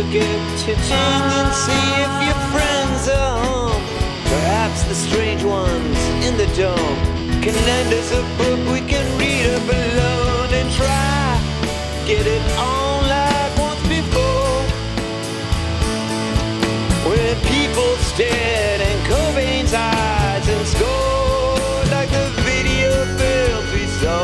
get your tongue and see if your friends are home. Perhaps the strange ones in the dome can lend us a book we can read up alone and try get it on like once before. When people stared in Cobain's eyes and scored like the video films we saw.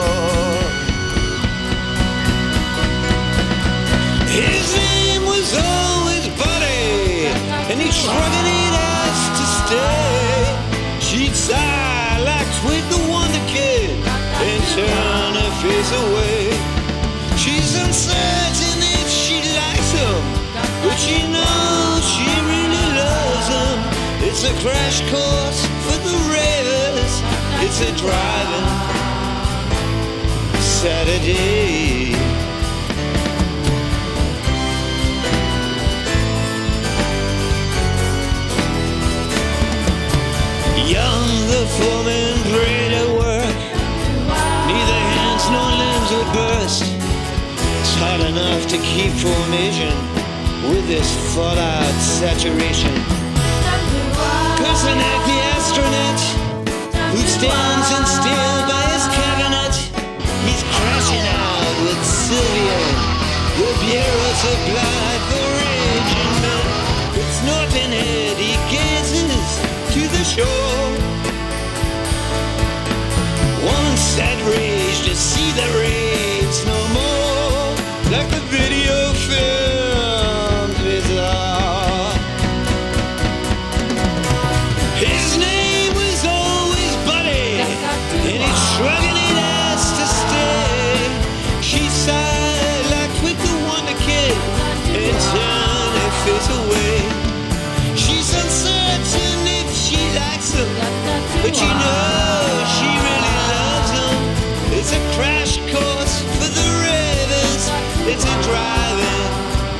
His name was always Buddy, and he'd shrug and he'd ask to stay. She'd sigh like Twig the Wonder Kid and turn her face away. She's uncertain if she likes him, but she knows she really loves him. It's a crash course for the ravers. It's a driving Saturday. Young, the foreman prayed at work. Neither hands nor limbs would burst. It's hard enough to keep formation with this thought-out saturation. Kursanek, the astronaut, who stands in still by his cabinet, he's crashing out with Sylvia. The bureau supplied for raging men. With snorting head, he gazes to the shore. One sad rage to see the raids no more, like the video films we saw. His name was always Buddy, and he'd shrug and he'd ask to stay. She sighed like Twig the Wonder Kid and turned her face away. She's uncertain if she likes him, but she knows she really loves him. It's a crash course for the ravers. It's a driving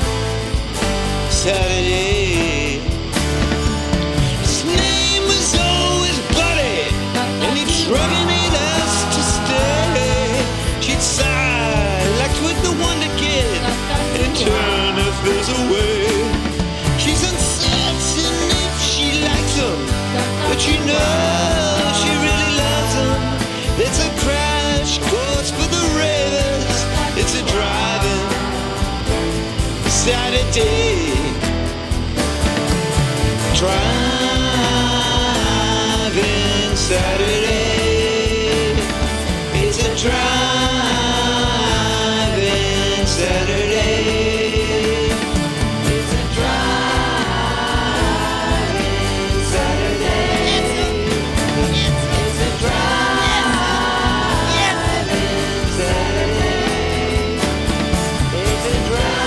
Saturday. His name was always Buddy, and he'd shrug and he'd ask to stay. She'd sigh like Twig the Wonder Kid and turn her face away. She's uncertain if she likes him, but she knows she really loves him. It's a crash course for the ravers. It's a driving Saturday. Driving Saturday. It's a driving Saturday. It's a driving Saturday. It's a driving Saturday. It's a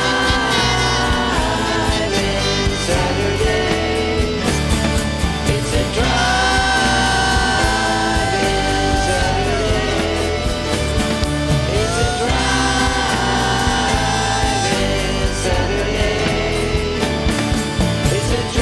driving Saturday. It's a driving Saturday. It's a driving Saturday. It's a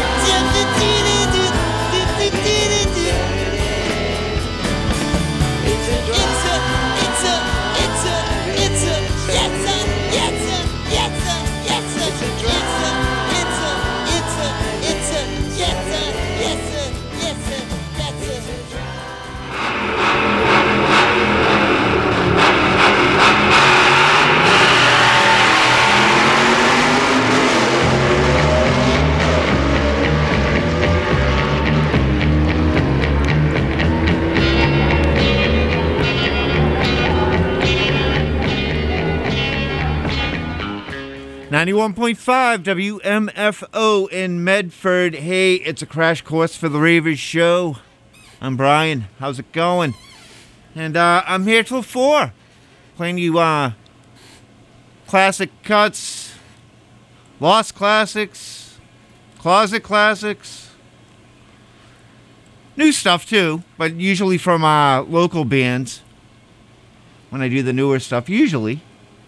.5 WMFO in Medford. Hey, it's a crash course for the Ravers show. I'm Brian. How's it going? And I'm here till 4, playing you classic cuts, lost classics, closet classics, new stuff too, but usually from local bands when I do the newer stuff, usually.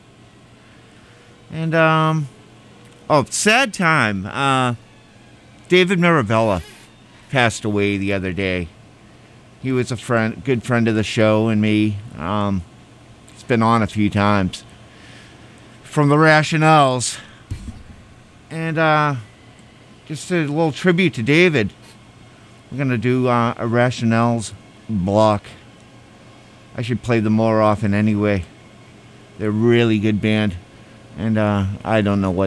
And, sad time. David Mirabella passed away the other day. He was a good friend of the show and me. He's been on a few times. From the Rationales. And just a little tribute to David. We're going to do a Rationale's block. I should play them more often anyway. They're a really good band. And I don't know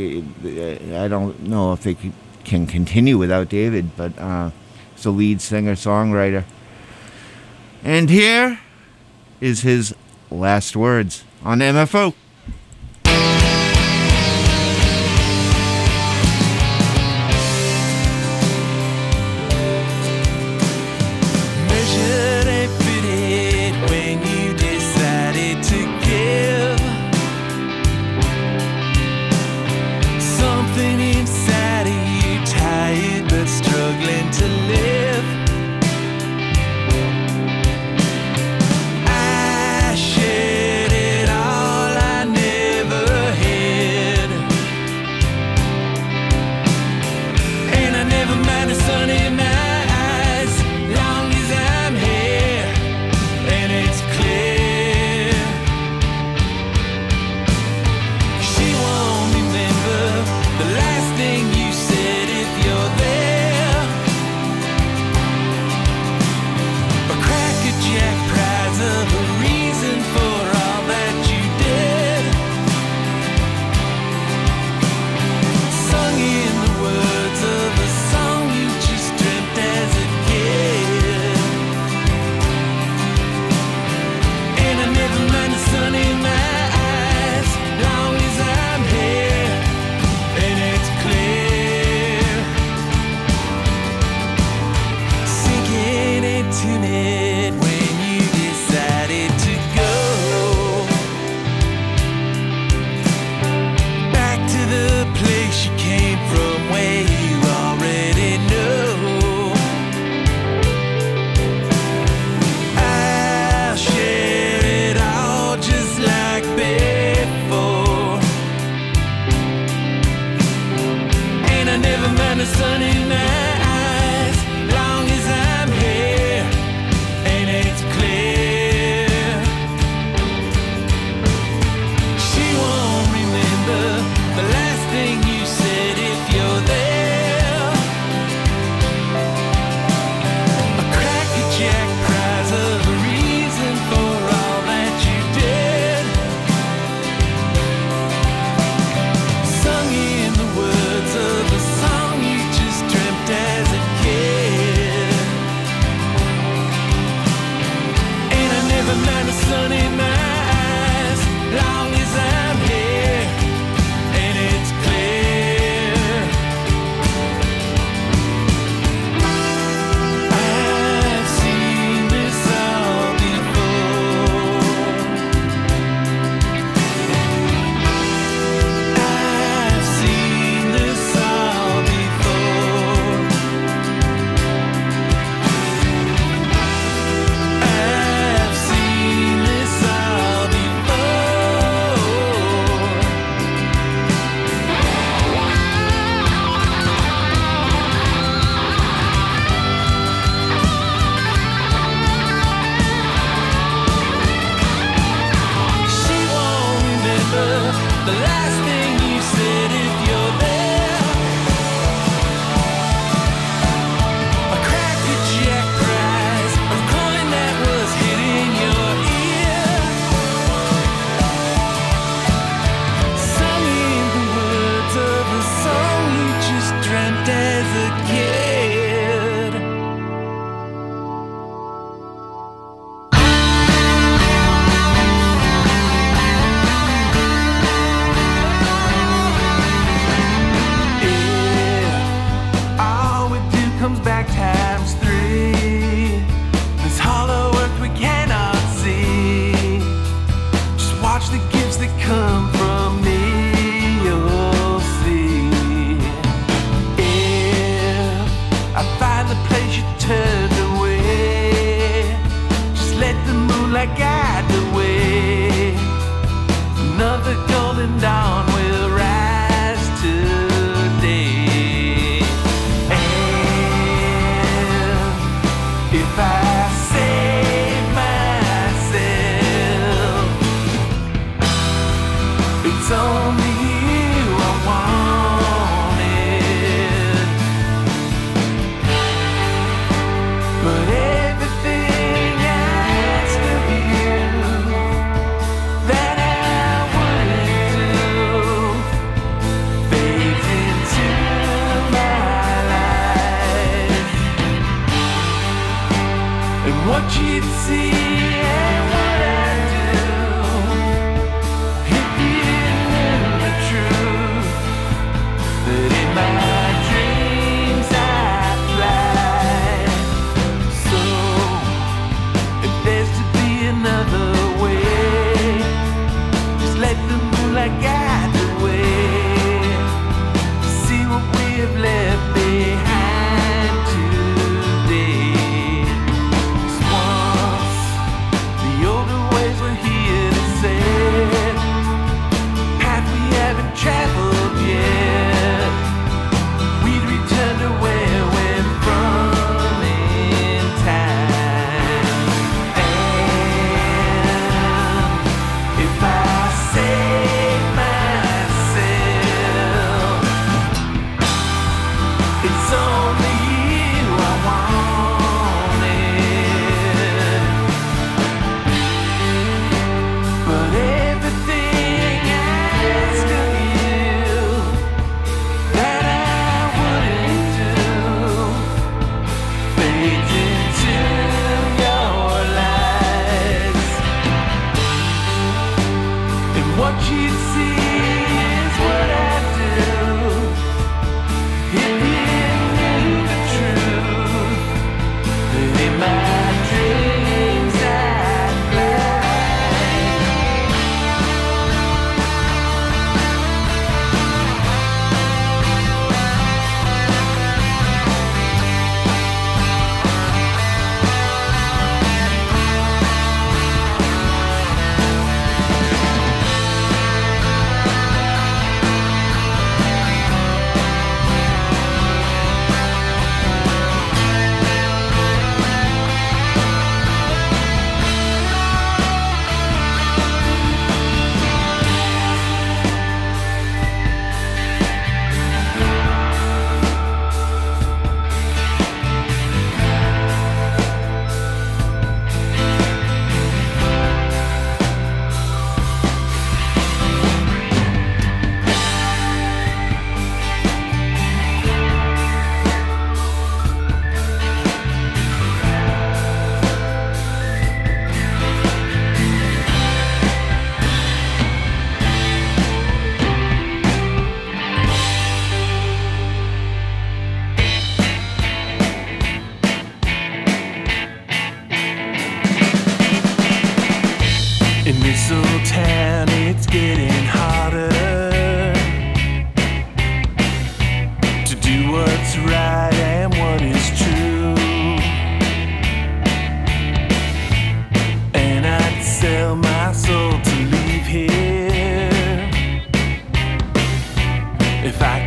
if they can continue without David, but he's a lead singer-songwriter. And here is his last words on MFO. Long as I'm here, and it's clear.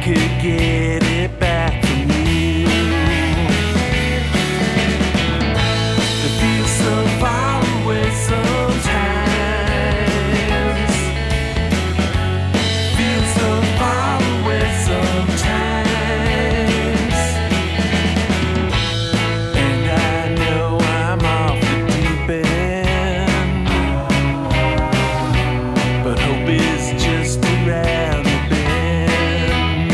could get it back from you. It feels so far away sometimes. Feels so far away sometimes. And I know I'm off the deep end, but hope is just around the bend.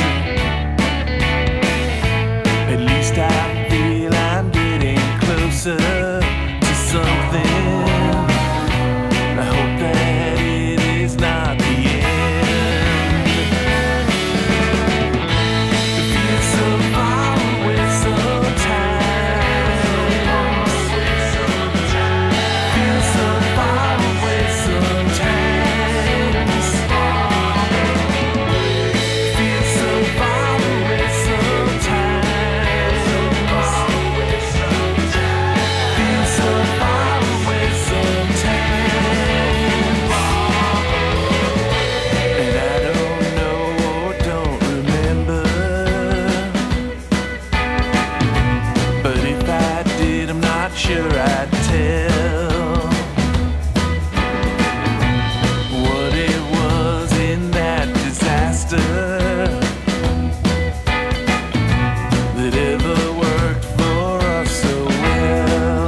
At least I feel I'm getting closer to something. I hope that it is not the end. It feels so far away sometimes. Feels so far away sometimes. Feels so far away sometimes. Feels so far away sometimes. And I don't know or don't remember. But if I did, I'm not sure I'd tell what it was in that disaster that ever worked for us so well.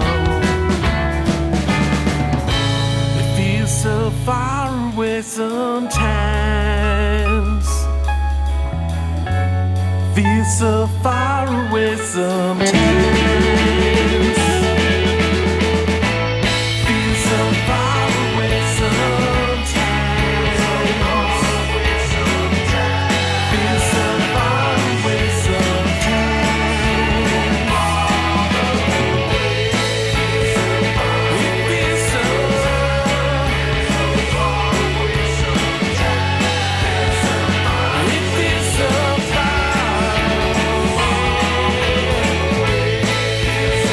It feels so far away sometimes. Feels so far away sometimes. Feels so far away sometimes. Feels so far away sometimes. It feels so far away sometimes. It feels so far away.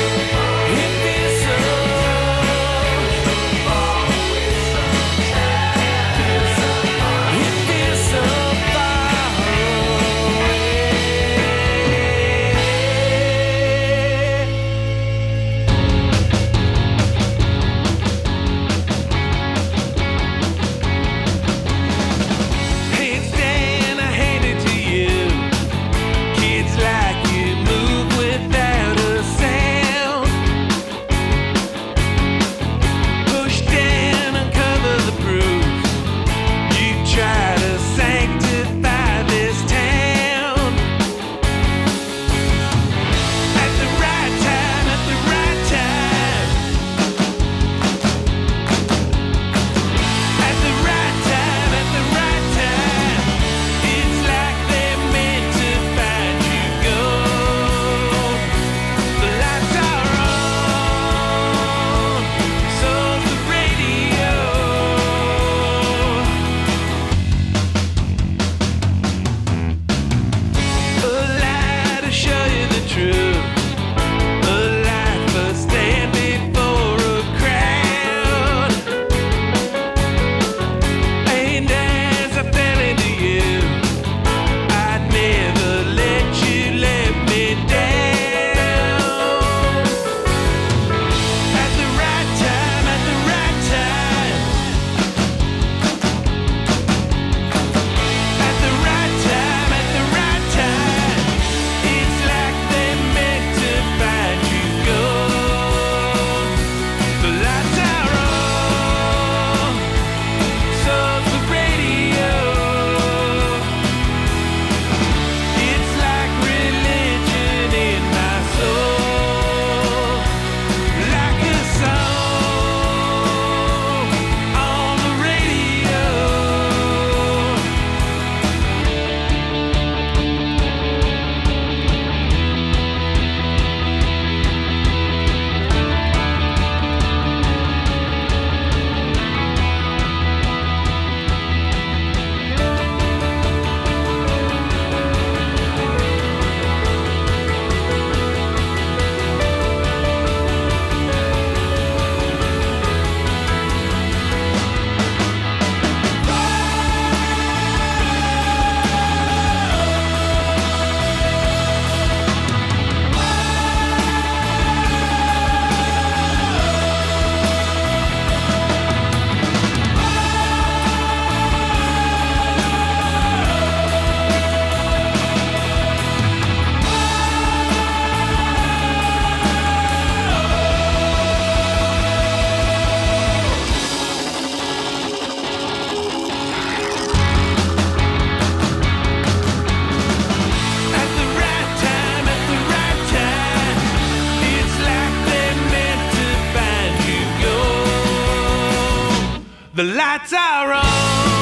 The lights are on,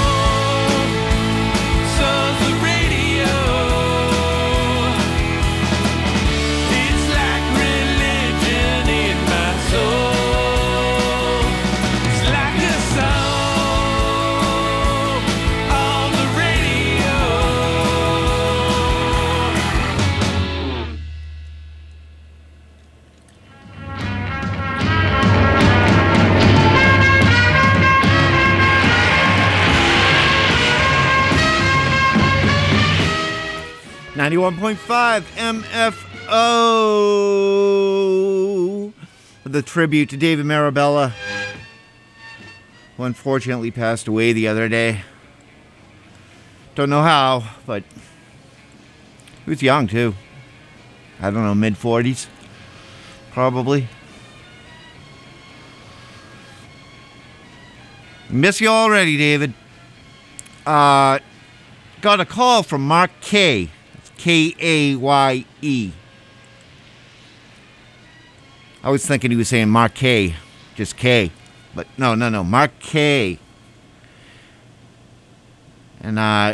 so's the radio. It's like religion in my soul. It's like a song on the radio. 91.5 MFO. The tribute to David Marabella, who unfortunately passed away the other day. Don't know how, but he was young too. I don't know, mid-40s, probably. Miss you already, David. Got a call from Mark K. K-A-Y-E. I was thinking he was saying Mark K, just K. But no, Mark K. And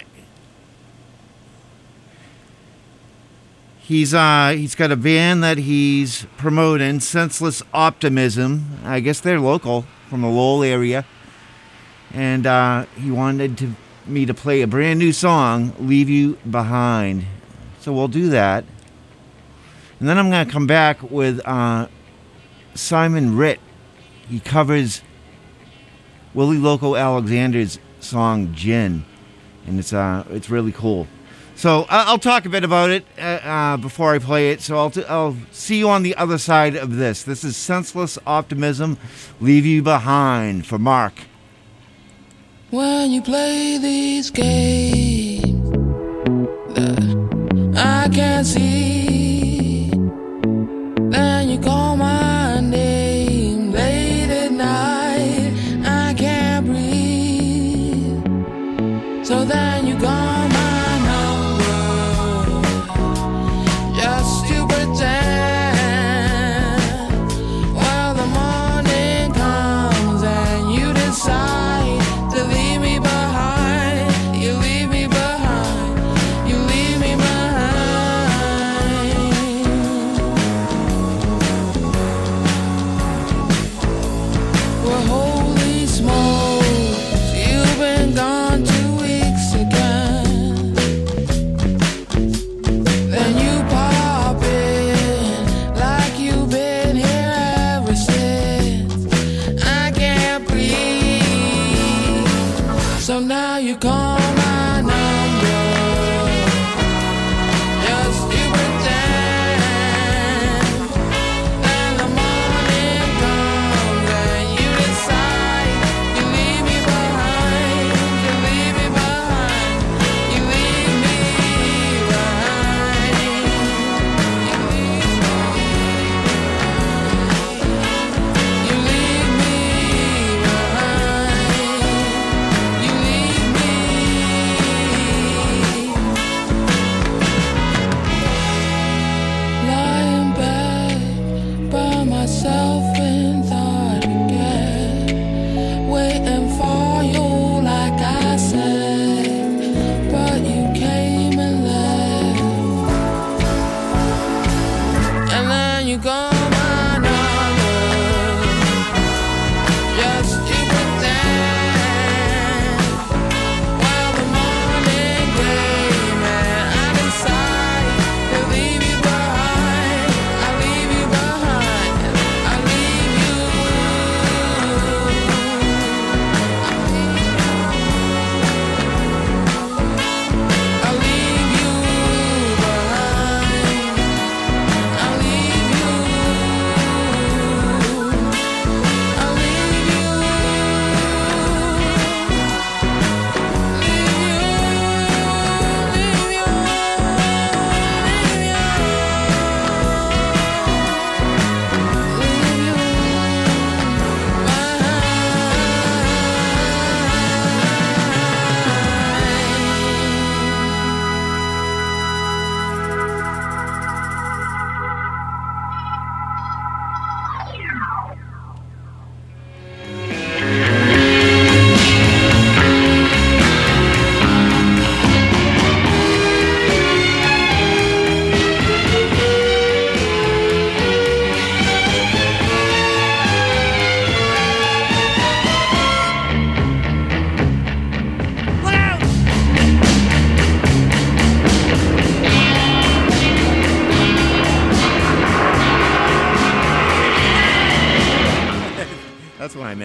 he's got a band that he's promoting, Senseless Optimism. I guess they're local from the Lowell area. And he wanted me to play a brand new song, Leave You Behind. So we'll do that. And then I'm going to come back with Simon Ritt. He covers Willie Loco Alexander's song Gin. And it's really cool. So I'll talk a bit about it before I play it. So I'll see you on the other side of this. This is Senseless Optimism, Leave You Behind for Mark. When you play these games that I can't see, then you call my name late at night, I can't breathe. So then you call my number just to pretend. Well, the morning comes and you decide to leave me behind. You leave me behind. You leave me behind.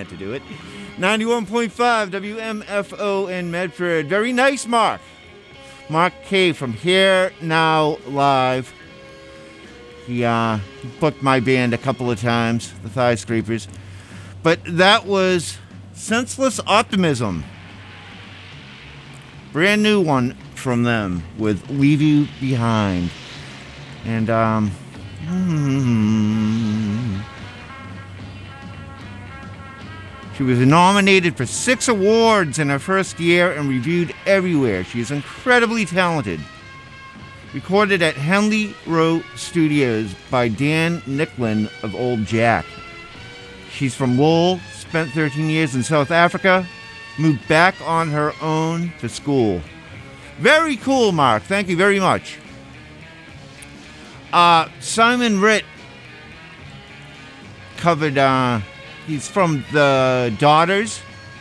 meant to do it. 91.5 WMFO in Medford. Very nice, Mark. Mark K from Here Now Live. He booked my band a couple of times, the Thigh Scrapers. But that was Senseless Optimism. Brand new one from them with Leave You Behind. And, she was nominated for 6 awards in her first year and reviewed everywhere. She is incredibly talented. Recorded at Henley Row Studios by Dan Nicklin of Old Jack. She's from Lowell, spent 13 years in South Africa, moved back on her own for school. Very cool, Mark. Thank you very much. Simon Ritt covered, he's from the Daughters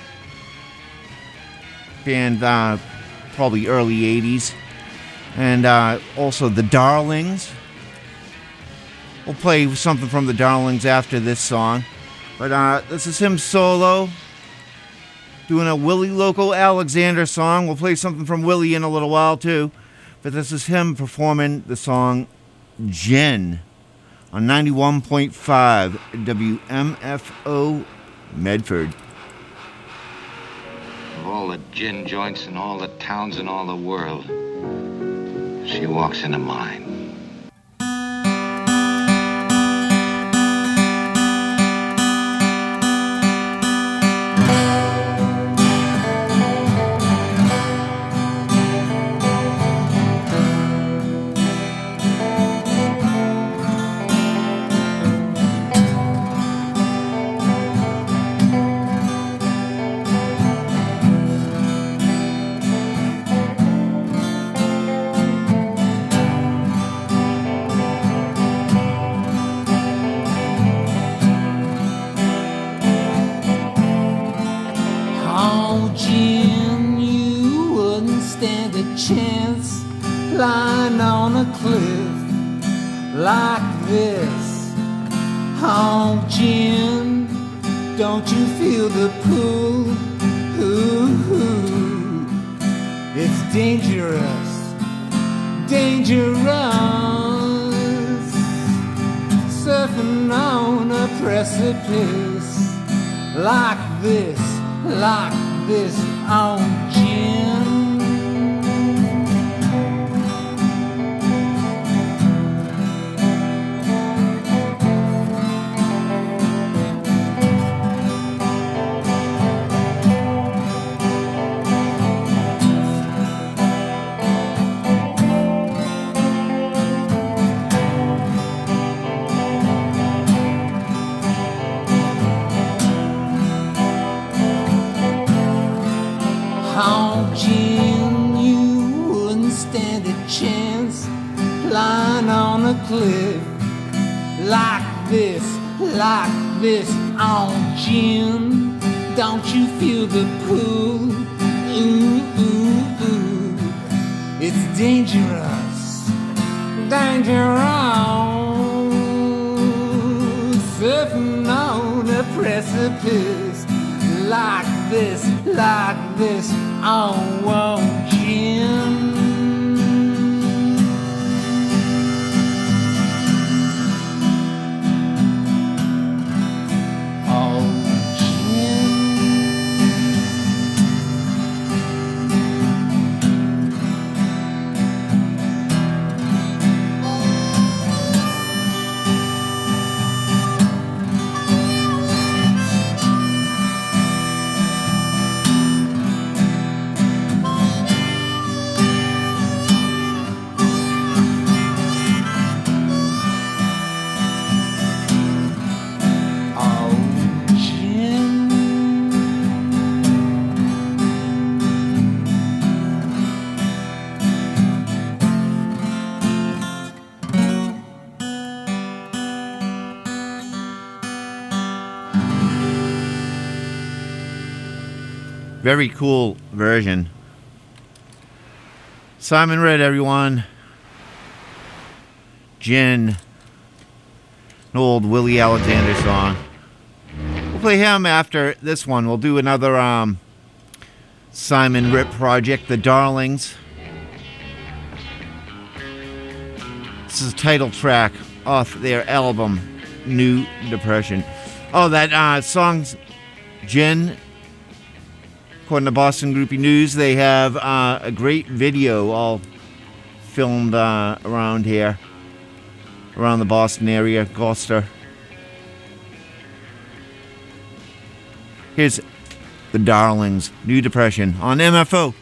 band, probably early 80s. And also the Darlings. We'll play something from the Darlings after this song. But this is him solo, doing a Willie Loco Alexander song. We'll play something from Willie in a little while too. But this is him performing the song Gin on 91.5 WMFO Medford. Of all the gin joints in all the towns in all the world, she walks into mine. Lying on a cliff like this. Oh, Jim, don't you feel the pull? Ooh, it's dangerous, dangerous. Surfing on a precipice like this, oh, Jim. Oh, Jim, you wouldn't stand a chance lying on a cliff like this, oh, Jim. Don't you feel the pull? Ooh, ooh, ooh. It's dangerous, dangerous. Surfing on a precipice like this, oh, Jim. Oh, Jim. Very cool version. Simon Ritt, everyone. Gin. An old Willie Alexander song. We'll play him after this one. We'll do another Simon Rip project, The Darlings. This is a title track off their album, New Depression. Oh, that song's Gin. According to Boston Groupie News, they have a great video all filmed around here, around the Boston area, Gloucester. Here's The Darlings, New Depression on MFO.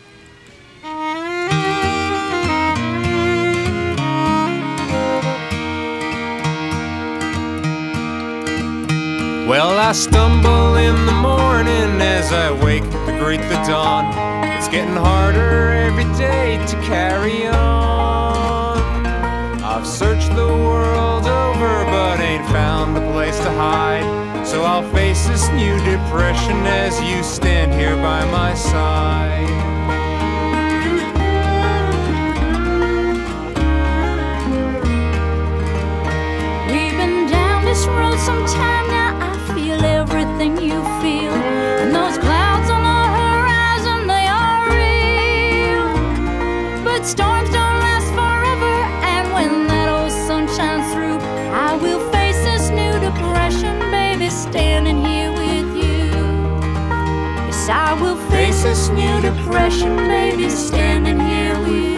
Well, I stumble in the morning as I wake to greet the dawn. It's getting harder every day to carry on. I've searched the world over but ain't found a place to hide. So I'll face this new depression as you stand here by my side. We've been down this road some time now. Everything you feel, and those clouds on the horizon, they are real. But storms don't last forever, and when that old sun shines through, I will face this new depression, baby, standing here with you. Yes, I will face this new depression, baby, standing here with you.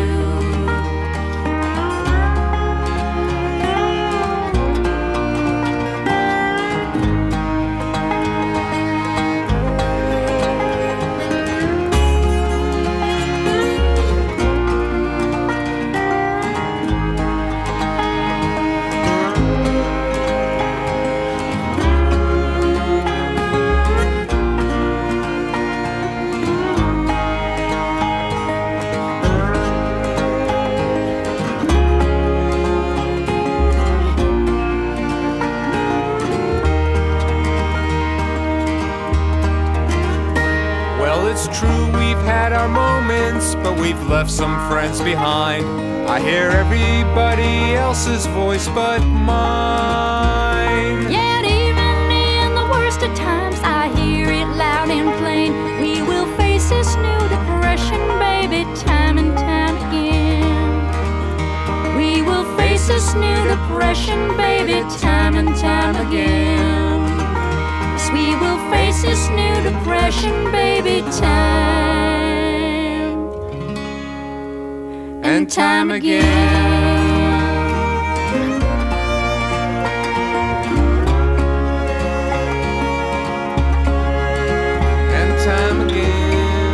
But we've left some friends behind. I hear everybody else's voice but mine. Yet even in the worst of times, I hear it loud and plain. We will face this new depression, baby, time and time again. We will face this new depression, baby, time and time again. Yes, we will face this new depression, baby, time and time again. And time again.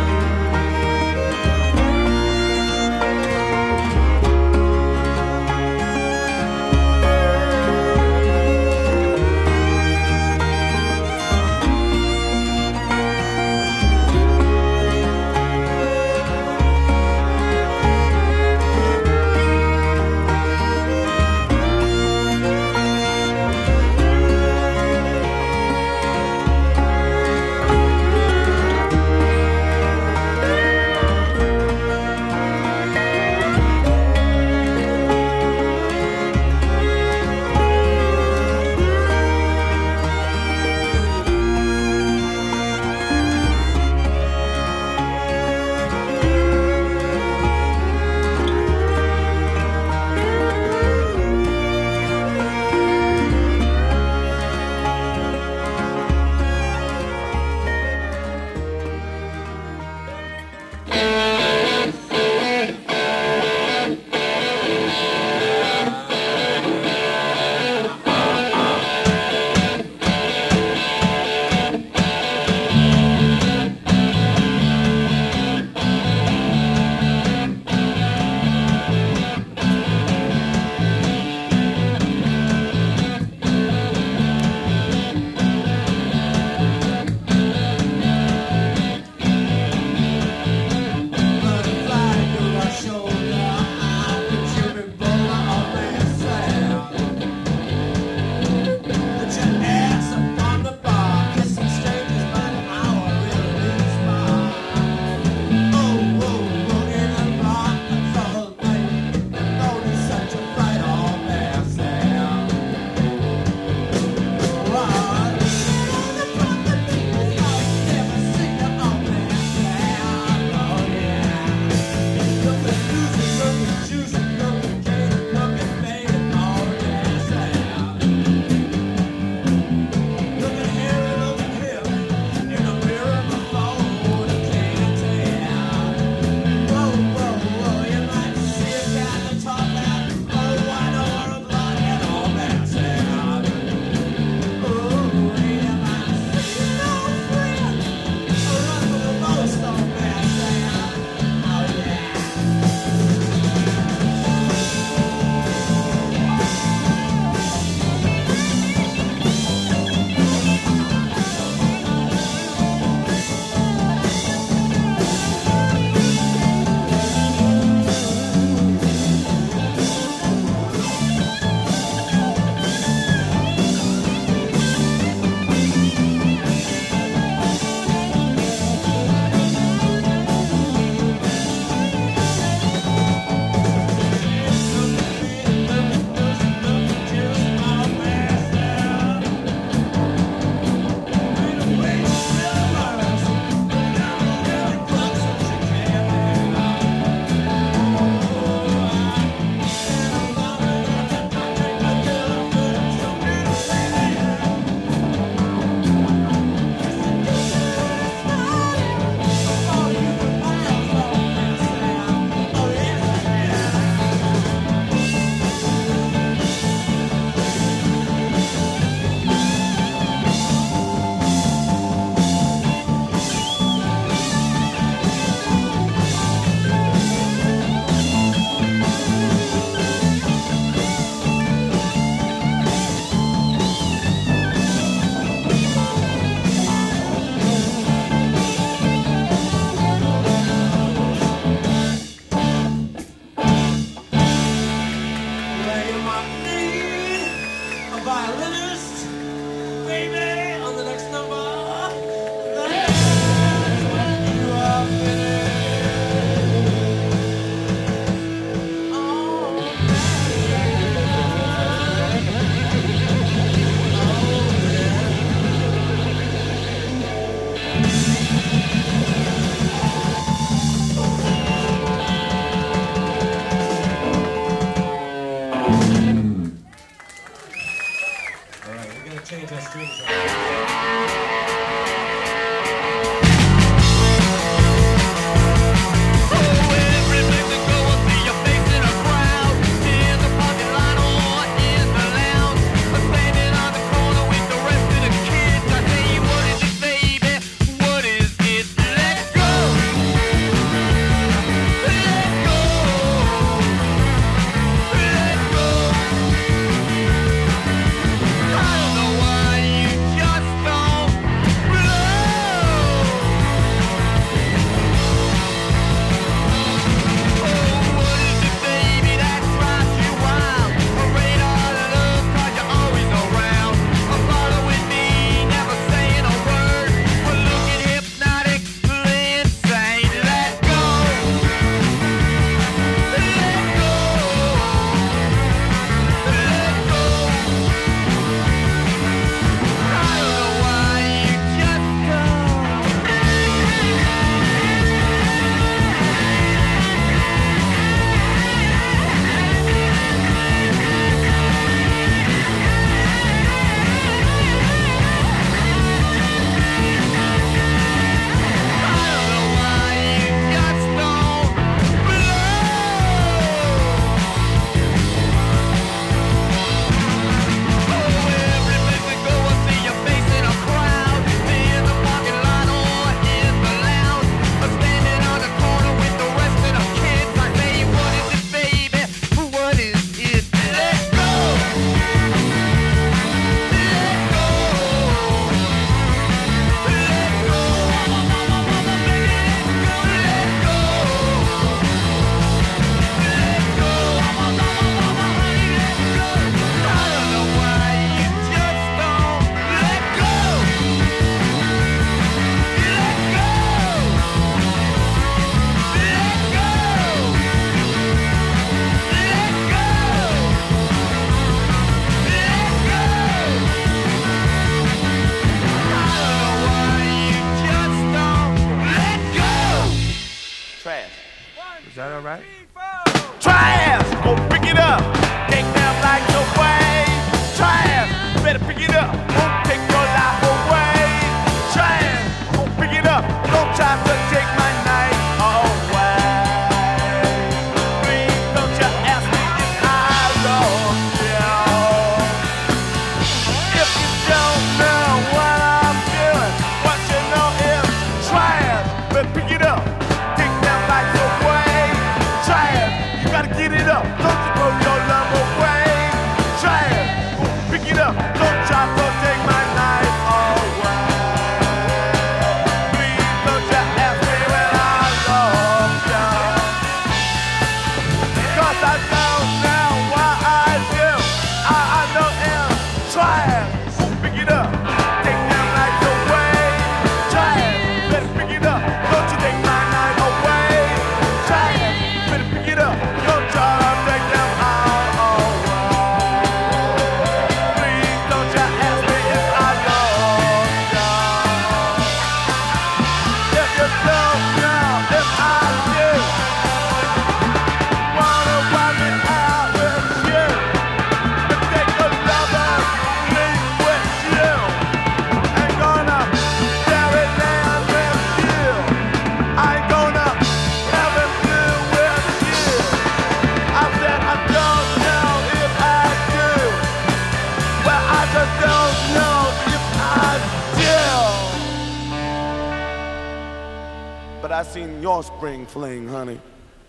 I seen your spring fling, honey.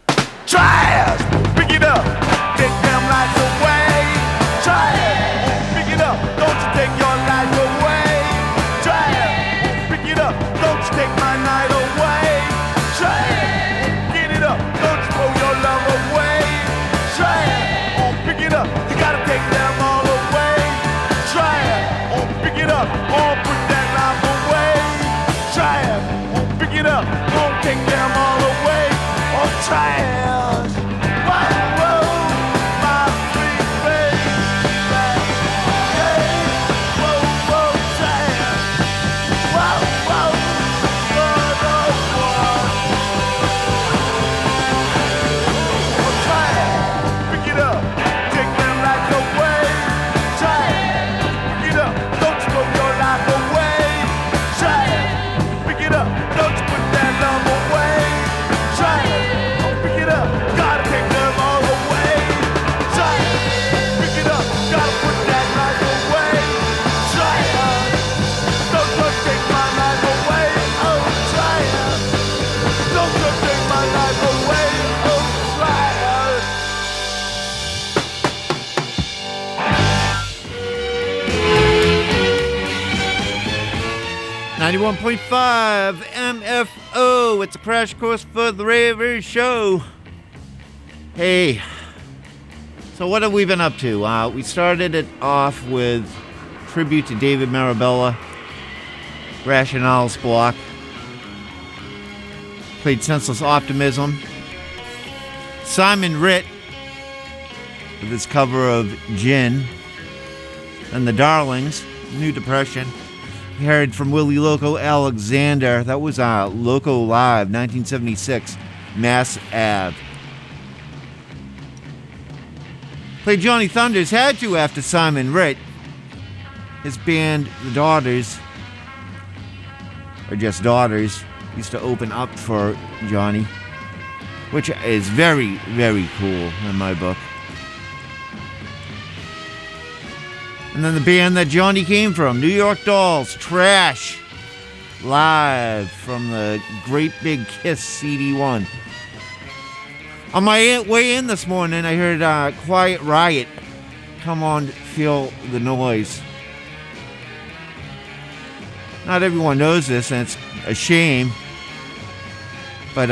Trash! Pick it up, take them lights away. Trash! Pick it up, don't you take your life away. Trash! Pick it up, don't you take my night away. Trash! Get it up, don't you throw your love away. Trash! Pick it up, you gotta take them all away. Trash! Pick it up, put that life away. Trash! Pick it up, don't take them all away. Trash! Whoa, my sweet baby. Hey, whoa, trash. Whoa, trash. Pick it up, take them lights away. Trash, pick it up, don't you go 91.5 MFO. It's a crash course for the Ravers show. Hey, so what have we been up to? We started it off with tribute to David Marabella, Rationale's block. Played Senseless Optimism. Simon Ritt with his cover of Gin. And the Darlings, New Depression. We heard from Willie Loco Alexander. That was Loco Live, 1976, Mass Ave. Played Johnny Thunders, had to after Simon Ritt. His band, The Daughters, or just Daughters, used to open up for Johnny, which is very, very cool in my book. And then the band that Johnny came from, New York Dolls, Trash, live from the Great Big Kiss CD1. On my way in this morning, I heard Quiet Riot, Come On, Feel the Noise. Not everyone knows this, and it's a shame, but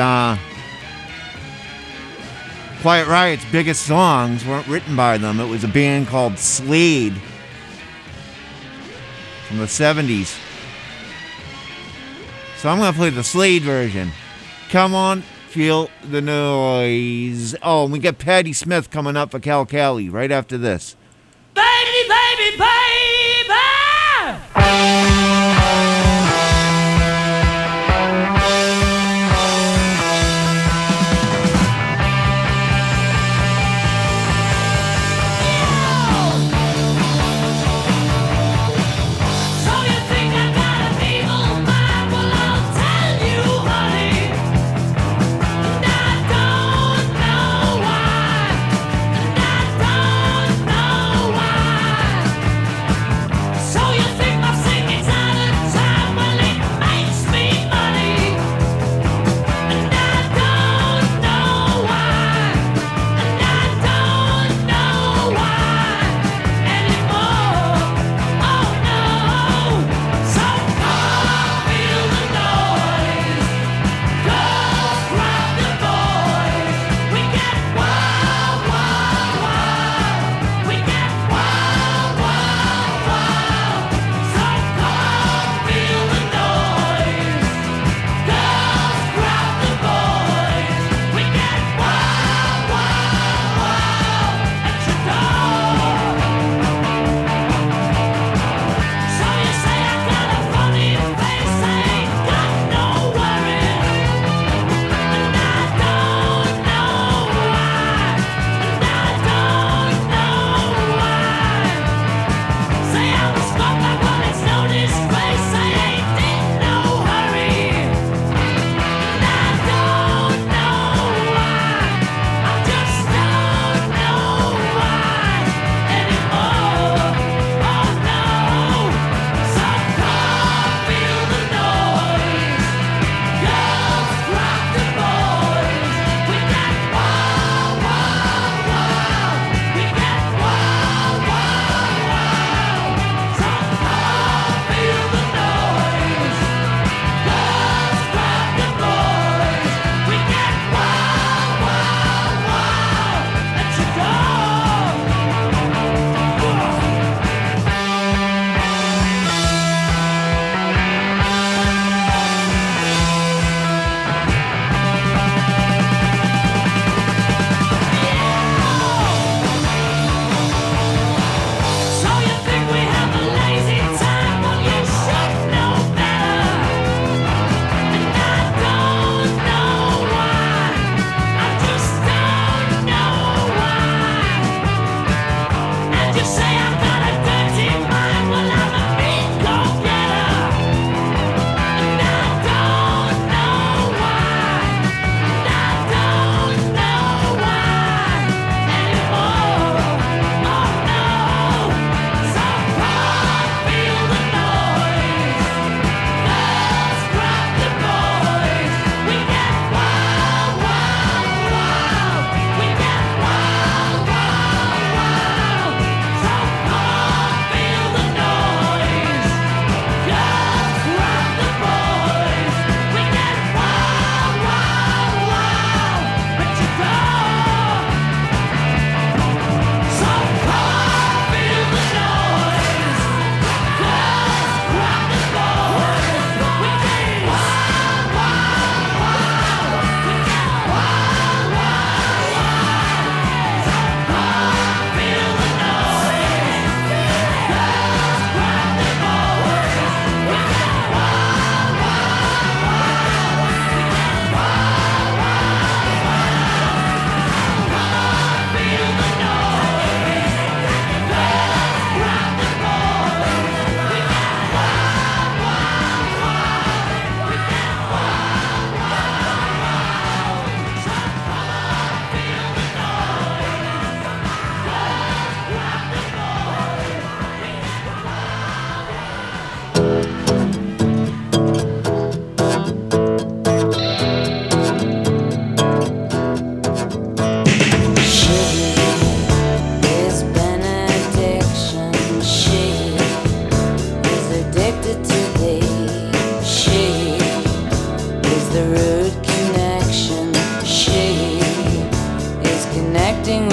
Quiet Riot's biggest songs weren't written by them. It was a band called Slade from the 70s. So I'm going to play the Slade version. Come On, Feel the Noise. Oh, and we got Patti Smith coming up for Cal Cali right after this. Baby, baby, baby! So you think I'm singing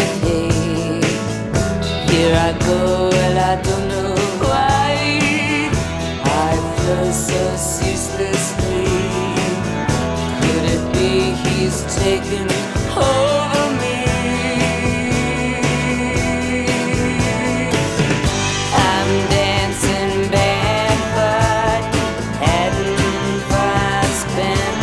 with he. Here I go, well I don't know why I flow so ceaselessly. Could it be he's taken over me? I'm dancing barefoot, heading for a spin.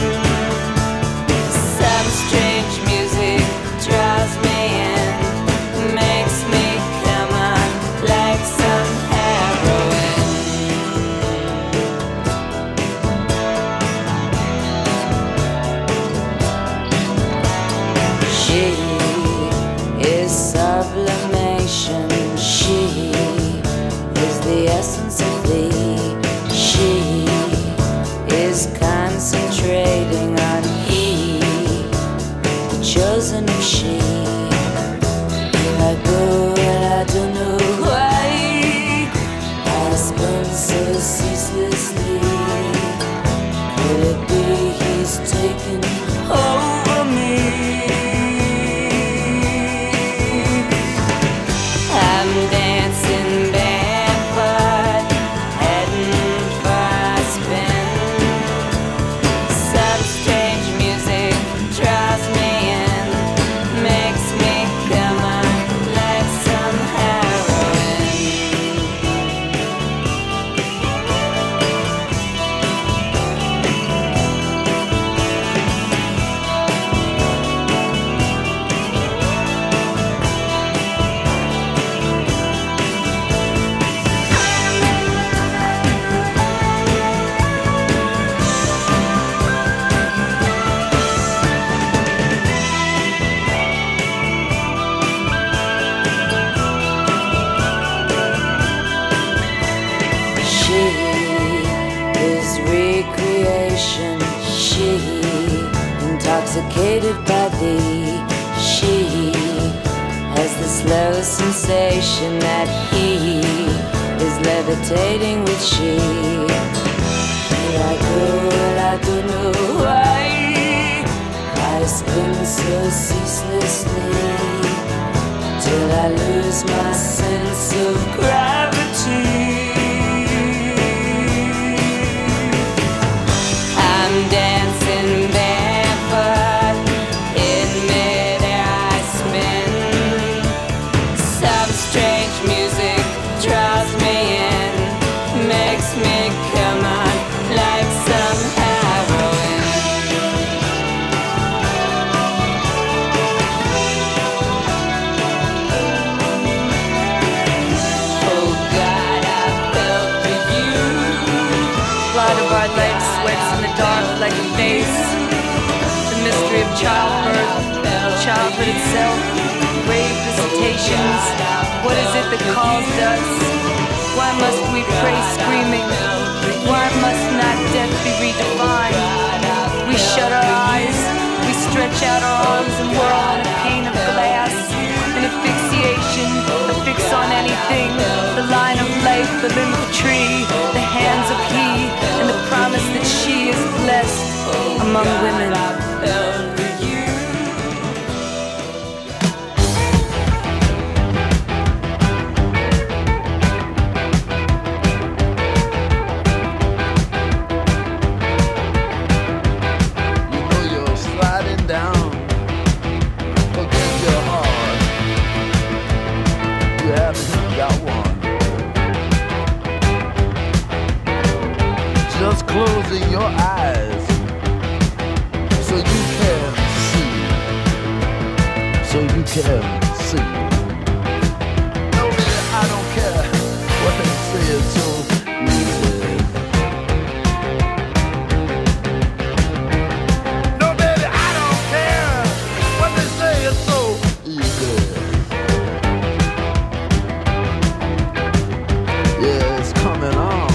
Some strange music draws me in, makes me come on like some heroin. She is sublimation. She is the essence of thee. She is concentrating on he, the chosen of she. Here I go and I don't know why I spin so ceaselessly. Could it be he's taken over me? I'm dancing barefoot, heading for a spin. Some strange music draws me in, makes me come on like some heroin. She is recreation. She intoxicated by thee. She has the slow sensation that he is levitating with she. Here I go and I don't know why I spin so ceaselessly till I lose my sense of gravity. I'm dancing barefoot, in midair I spin. Some strange music draws me in, makes me come on like some heroin. Oh God, I fell for you. Light of our life sweats in the dark like a face. The mystery of childbirth, childhood itself, grave visitations. What is it that calls us? Why must we pray screaming? Why must not death be redefined? We shut our eyes, we stretch out our arms and whirl on a pane of glass. An asphyxiation, a fix on anything. The line of life, the limb of tree, the hands of he, and the promise that she is blessed among women. You know you're sliding down against your heart. You haven't got one. Just closing your eyes so you can see. So you can see. No, baby, I don't care what they say. It's so easy. No, baby, I don't care what they say. It's so easy. Yeah, it's coming on.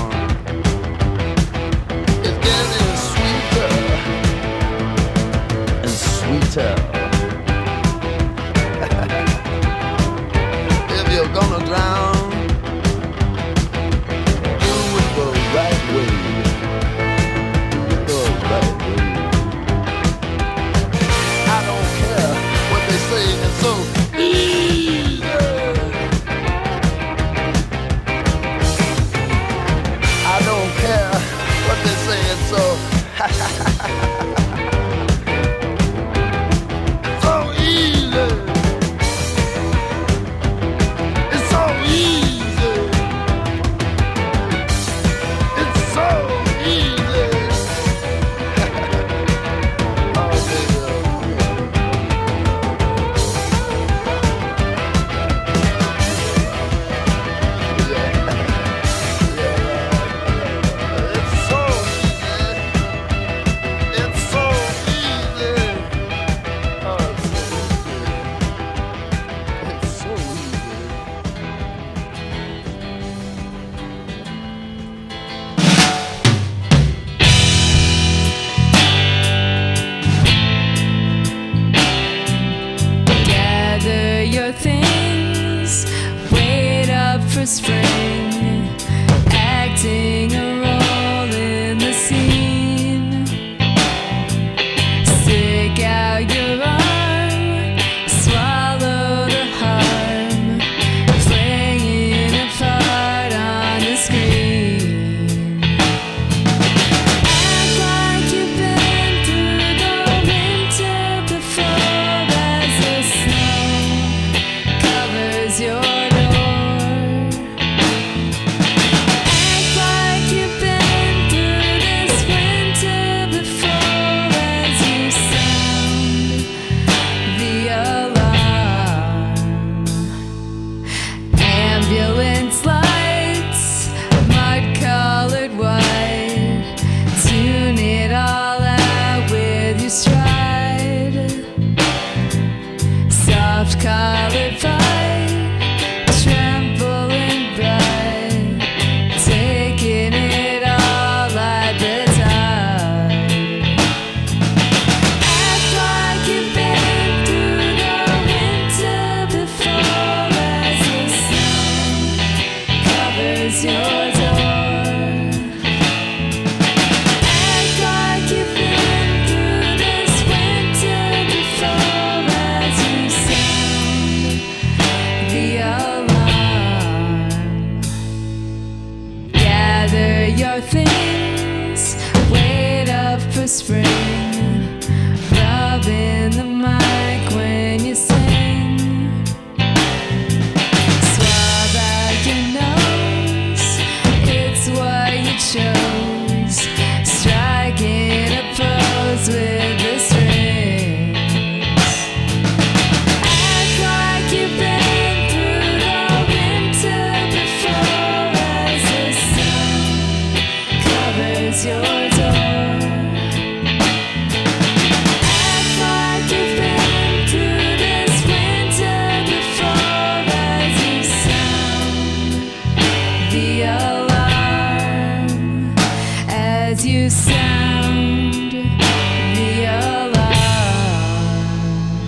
It's getting sweeter and sweeter. for spring, acting a role in the scene. Stick out your arm, swallow the harm, playing a part on the screen. Act like you've been through the winter before as the snow covers your colored fight, trembling bright, taking it all at the time. Act like you've been through the winter before as the sun covers your door. Act like you've been through this winter before as you the alarm. Gather your things, wait up for spring, rub in the mic when you sing. Swab out your nose, it's what you chose, striking a pose with the strings. Act like you've been your door. Act like you've been through this winter before as you sound the alarm, as you sound the alarm.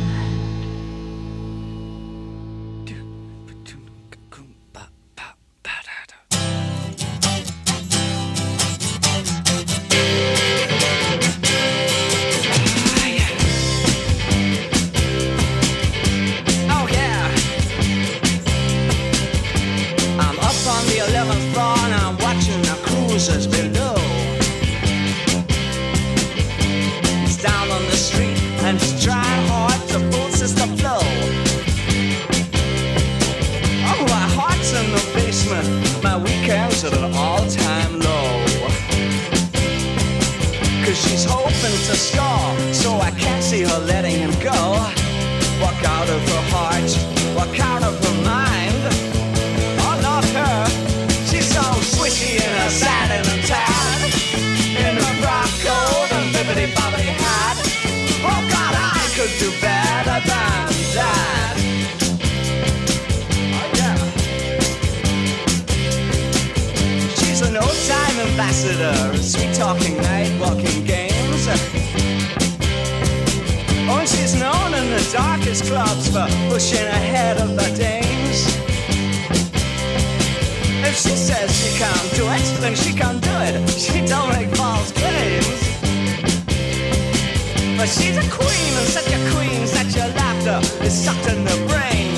Below. He's down on the street and he's trying hard to boost the flow. Oh, my heart's in the basement, my weekends at an all-time low. Cause she's hoping to score, so I can't see her letting him go. Walk out of her heart, walk out of her mind. Oh, not her. She's so swishy in her satin and tan, in her frock coat and bibbidi-bobbidi hat. Oh God, I could do better than that. Oh yeah. She's an old-time ambassador, sweet-talking, night-walking games. Oh, and she's known in the darkest clubs for pushing ahead of the dames. If she says she can't do it, then she can't do it. She don't make false claims. But she's a queen, and such a queen, such a laughter is sucked in the brain.